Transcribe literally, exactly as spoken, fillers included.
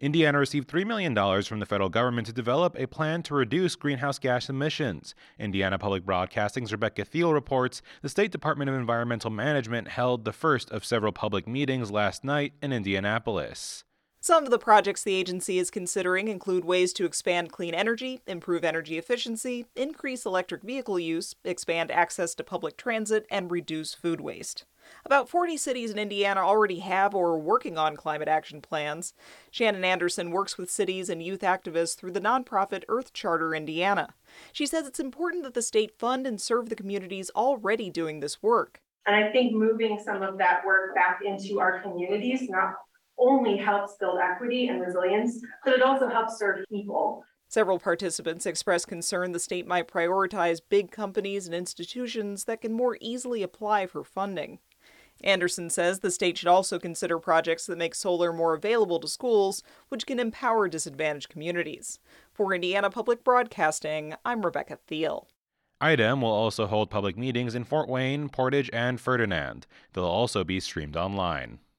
Indiana received three million dollars from the federal government to develop a plan to reduce greenhouse gas emissions. Indiana Public Broadcasting's Rebecca Thiel reports the State Department of Environmental Management held the first of several public meetings last night in Indianapolis. Some of the projects the agency is considering include ways to expand clean energy, improve energy efficiency, increase electric vehicle use, expand access to public transit, and reduce food waste. About forty cities in Indiana already have or are working on climate action plans. Shannon Anderson works with cities and youth activists through the nonprofit Earth Charter Indiana. She says it's important that the state fund and serve the communities already doing this work. And I think moving some of that work back into our communities not only helps build equity and resilience, but it also helps serve people. Several participants expressed concern the state might prioritize big companies and institutions that can more easily apply for funding. Anderson says the state should also consider projects that make solar more available to schools, which can empower disadvantaged communities. For Indiana Public Broadcasting, I'm Rebecca Thiel. I D E M will also hold public meetings in Fort Wayne, Portage, and Ferdinand. They'll also be streamed online.